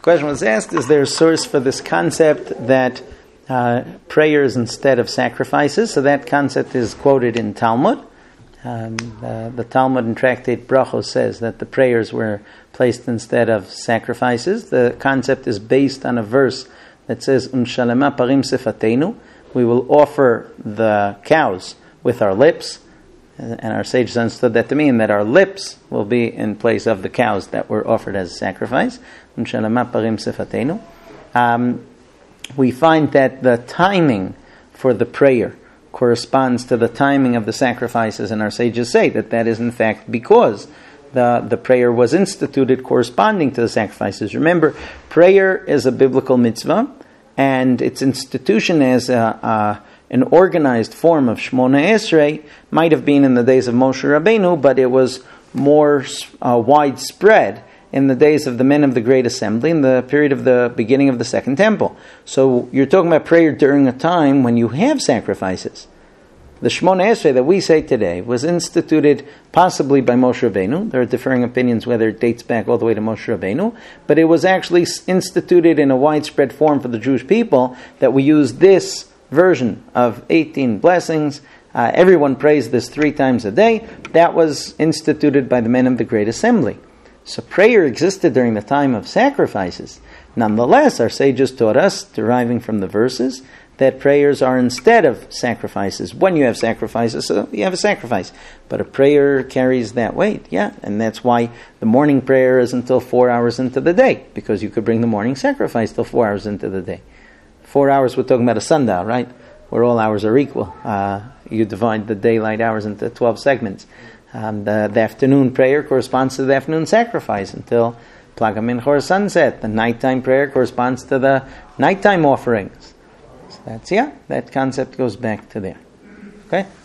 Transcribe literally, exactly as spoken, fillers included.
question was asked, is there a source for this concept that uh, prayers instead of sacrifices? So that concept is quoted in Talmud. Um, uh, the Talmud in Tractate Brachos says that the prayers were placed instead of sacrifices. The concept is based on a verse that says, Unshalema parim sefatenu, we will offer the cows with our lips. And our sages understood that to mean that our lips will be in place of the cows that were offered as a sacrifice. Um, we find that the timing for the prayer corresponds to the timing of the sacrifices, and our sages say that that is in fact because the, the prayer was instituted corresponding to the sacrifices. Remember, prayer is a biblical mitzvah, and its institution as a, a an organized form of Shmona Esrei might have been in the days of Moshe Rabbeinu, but it was more uh, widespread in the days of the men of the Great Assembly, in the period of the beginning of the Second Temple. So you're talking about prayer during a time when you have sacrifices. The Shmona Esrei that we say today was instituted possibly by Moshe Rabbeinu. There are differing opinions whether it dates back all the way to Moshe Rabbeinu, but it was actually instituted in a widespread form for the Jewish people that we use this version of eighteen blessings. Uh, everyone prays this three times a day. That was instituted by the men of the Great Assembly. So prayer existed during the time of sacrifices. Nonetheless, our sages taught us, deriving from the verses, that prayers are instead of sacrifices. When you have sacrifices, so you have a sacrifice. But a prayer carries that weight, yeah. And that's why the morning prayer is until four hours into the day, because you could bring the morning sacrifice till four hours into the day. Four hours, we're talking about a sundial, right? Where all hours are equal. Uh, you divide the daylight hours into twelve segments. Um, the, the afternoon prayer corresponds to the afternoon sacrifice until Plaga Mincha or sunset. The nighttime prayer corresponds to the nighttime offerings. So that's, yeah, that concept goes back to there. Okay?